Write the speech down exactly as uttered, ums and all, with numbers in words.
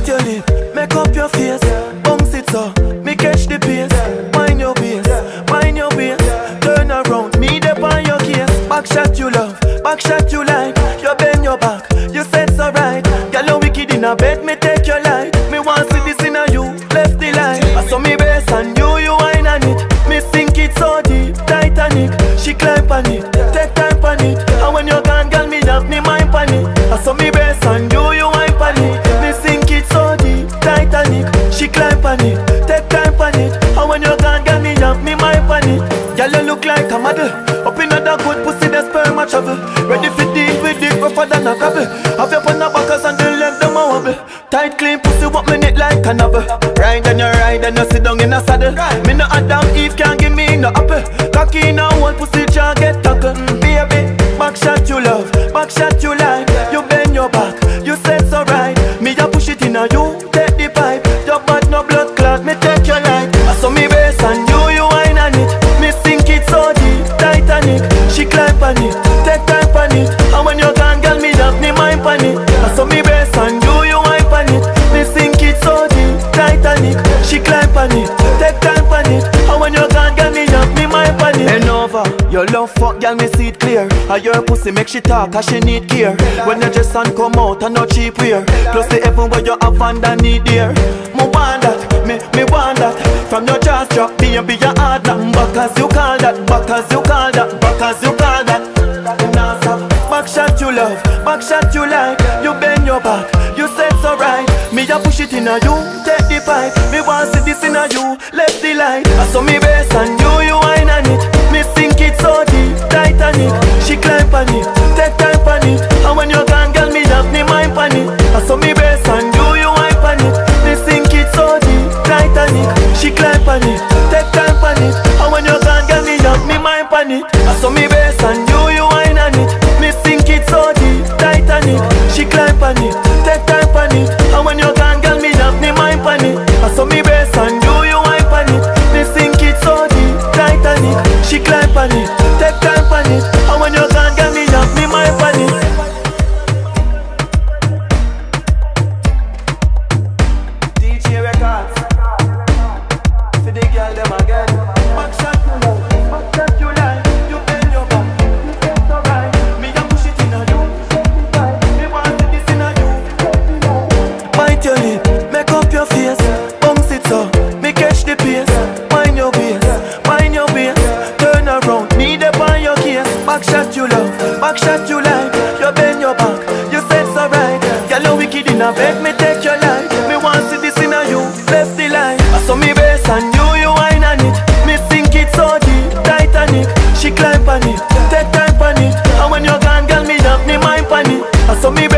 Bite your lip, make up your face, bounce it so, me catch the pace. Wind your waist, wind your waist, turn around, me dip on your case. Back shot you love, back shot you like, you bend your back, you said so right. Girl you wicked in a bed, me take your life. Me want see this in a you, left the line. I saw me bass and you, you wine on it. Me sink it so deep, Titanic. She climb on it, take time on it. And when you're gone, girl, me have me mind on it. I saw me bass and you, you wine on it. Me sink it so deep, Titanic. She climb on it, take time on it. And when you're gone, girl, me have me mind on it. Girl, you look like a model. Up in other good pussy, the sperm a travel. Ready for deal with it, rougher than a gravel. Have your on the backers and the left them a wobble. Tight clean pussy, what me knit like a novel. Ride and you ride and you sit down in a saddle. Me no Adam Eve can't give me no apple. Cocky in a whole pussy can't get tackled. mm, Baby, back shot you love, back shot you like. You bend your back, you said so right. Me a push it in a you, take the pipe. Your bad no blood clot, me take your life. I saw me bass and you, you wine on it. Me sink it so deep, Titanic. She climb on it, take time on it. And when you're gone, girl, me have me mind on it. I saw me bass and you, you wine on it. Me sink it so deep, Titanic. She climb on it, take time on it. And when you're gone, girl, me have me mind on it. And over, your love fuck, girl, me see it clear. And your pussy make she talk, cause she need gear. When your dress and come out, and no cheap wear. Plus the heaven where you have underneath there. Me want that, me, me want that. From your jaws drop, be be your hard knock. Back as you call that, back as you call that, back as you call that. Now stop. Back shot you love, back shot you like. You bend your back, you said so right. Me a push it in a you, take the pipe. Me want see this in a you, left the light. I saw me bass and you, you wine on it. Me sink it so deep, Titanic. She climb on it, take time on it. And when you're gone, girl, me have me mind on it. I saw me bass and you, you wine on it. Me sink it so deep, Titanic. She climb on it, take time on it. And when you're gone, girl, me have me mind on it. I saw me bass and you, you wine on it. Me sink it so deep, Titanic. She climb on it, take time on it. And when you're gone, girl, me have me mind on it. I saw me bass and you, you wine on it. Me sink it so deep, Titanic. She climb on it, take time on it. And when you're gone, girl, me have me mind on it. D J Records, for the girl them again. Back shot you love, back shot you like. You bend your back, you said so right. Me a push it in a you, me want see this in a you. Bite your lip, make up your face, bounce it so, me catch the pace. Wind your waist, wind your waist, turn around, me dip on your case. Back shot you love, back shot you like. You bend your back, you said so right. Girl you wicked in a bed, me take your life. Me want see this in a you, left the line. I saw me bass and you, you wine on it. Me sink it so deep, Titanic. She climb on it, take time on it. And when you're gone, girl, me have me mind on it. I saw me